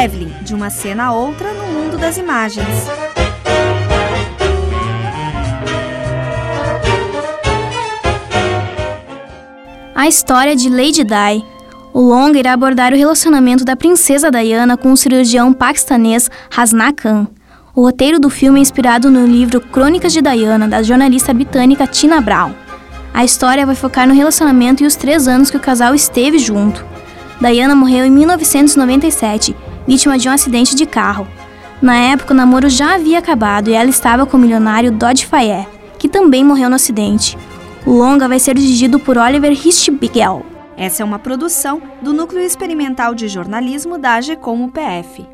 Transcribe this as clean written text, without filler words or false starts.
Evelyn, de uma cena a outra no mundo das imagens. A história de Lady Di. O longa irá abordar o relacionamento da princesa Diana com o cirurgião paquistanês Hasna Khan. O roteiro do filme é inspirado no livro Crônicas de Diana, da jornalista britânica Tina Brown. A história vai focar no relacionamento e os 3 anos que o casal esteve junto. Diana morreu em 1997, vítima de um acidente de carro. Na época, o namoro já havia acabado e ela estava com o milionário Dodi Fayed, que também morreu no acidente. O longa vai ser dirigido por Oliver Hirschbiegel. Essa é uma produção do Núcleo Experimental de Jornalismo da AGECOM UPF.